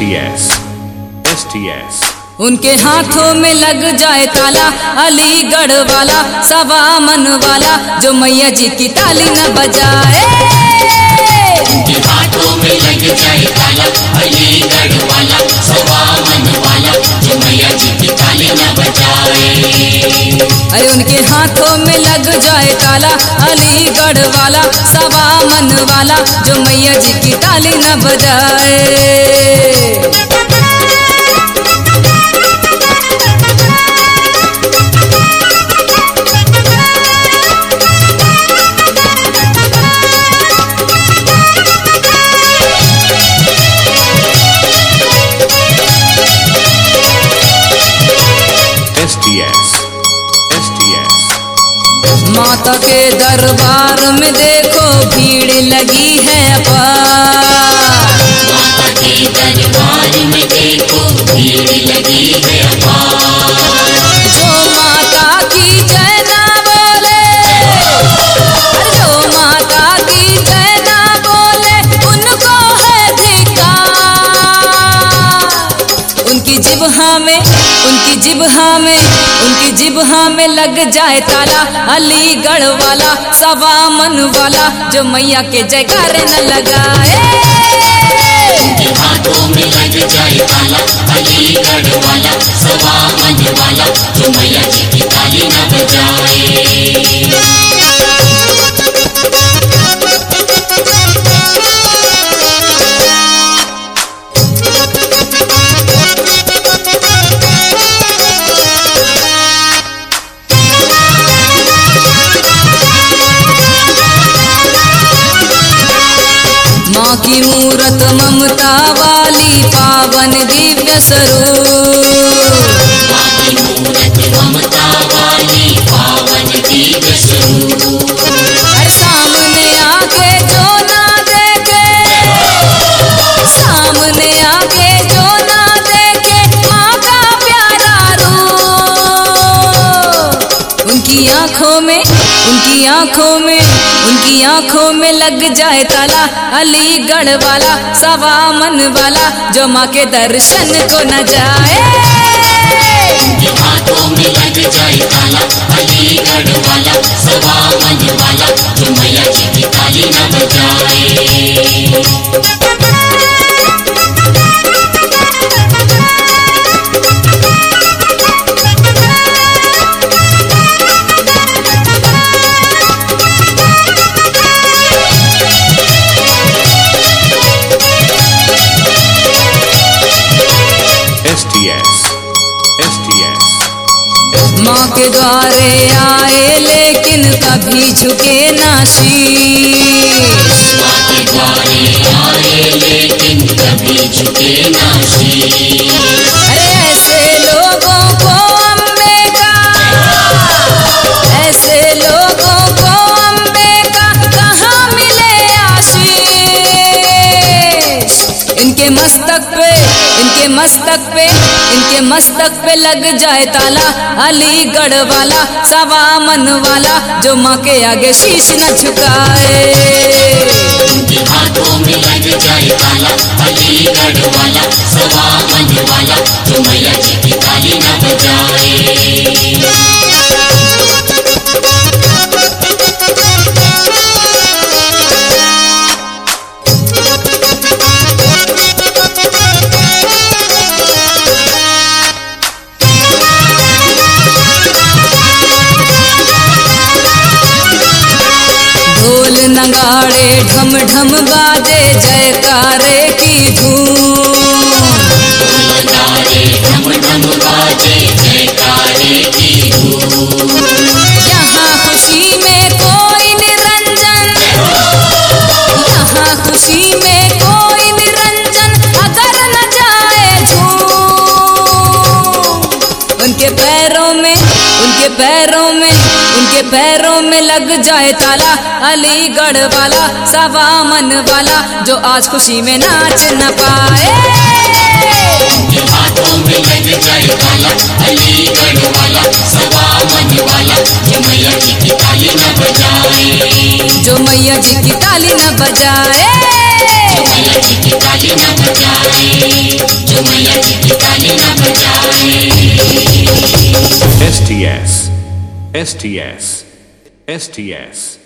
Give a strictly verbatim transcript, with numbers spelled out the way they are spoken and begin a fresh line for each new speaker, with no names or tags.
T एस एस टी एस।
उनके हाथों में लग जाए ताला, अलीगढ़ वाला सवा मन वाला जो मैया जी की ताली न बजाए।
उनके हाथों में लग जाए ताला, अलीगढ़ वाला सवा मन वाला जो मैया जी की ताली न बजाए।
अरे उनके हाथों में लग जाए ताला, अलीगढ़ वाला सवा मन वाला जो मैया जी की ताली न बजाए।
एस टी एस एस टी एस।
माता के दरबार में देखो भीड़ लगी है अपार।
माता के दरबार में देखो भीड़ लगी है अपार।
जो माता की जय ना बोले, जो माता की जय ना बोले उनको है धिक्कार। उनकी जिब्हा में उनकी जिब्हा में उनकी जिब्हा में लग जाए ताला, अलीगढ़ वाला सवा मन वाला जो मैया के जयकारे न लगाए।
उनके हाथों में लग जाए ताला, अलीगढ़ वाला सवा मन वाला जो मैया जी की ताली न बजाए।
माँ की मूरत ममता वाली पावन दिव्य स्वरूप।
माँ की मूरत ममता वाली पावन दिव्य स्वरूप।
हर सामने आके जो ना देखे, सामने आके जो ना देखे माँ का प्यारा रूप। उनकी आँखों में उनकी आँखों में उनकी आँखों में लग जाए ताला, अलीगढ़ वाला सवा मन वाला जो माँ के दर्शन को न जाए।
उनके हाथों में लग जाए ताला, अलीगढ़ वाला सवा मन वाला जो मैया जी की ताली न बजाए।
एस टी एस एस टी एस।
माँ के द्वारे आए लेकिन कभी झुके ना शीश।
माँ के द्वारे आए लेकिन कभी झुके ना शीश।
अरे ऐसे लोगों को अम्बे का ऐसे लोगों को अम्बे का कहाँ मिले आशीष। इनके मस्तक पे इनके मस्तक पे इनके मस्तक पे लग जाए ताला, अलीगढ़ वाला सवा मन वाला जो माँ के आगे शीश न झुकाए।
उनके हाथों में लग जाए ताला, अलीगढ़ वाला सवा मन वाला जो मैया जी की ताली न बजाए।
ढोल नगाड़े ढम ढम बाजे जयकारे की धूम।
नगाड़े ढम ढम बाजे जयकारे की धूम।
यहाँ खुशी में कोई निरंजन, यहाँ खुशी में कोई निरंजन अगर न जाए झूम। उनके पैरों में उनके पैरों में उनके पैरों में लग जाए ताला, अलीगढ़ वाला सवा मन वाला जो आज खुशी में नाच न पाए।
उनके हाथों में लग जाए ताला, अलीगढ़ वाला सवा मन वाला जो मैया जी की ताली न बजाए।
जो मैया जी की ताली न बजाए।
मैया जी की ताली ताली न बजाए, जो मैया जी की ताली न बजाए।
S T S S T S S T S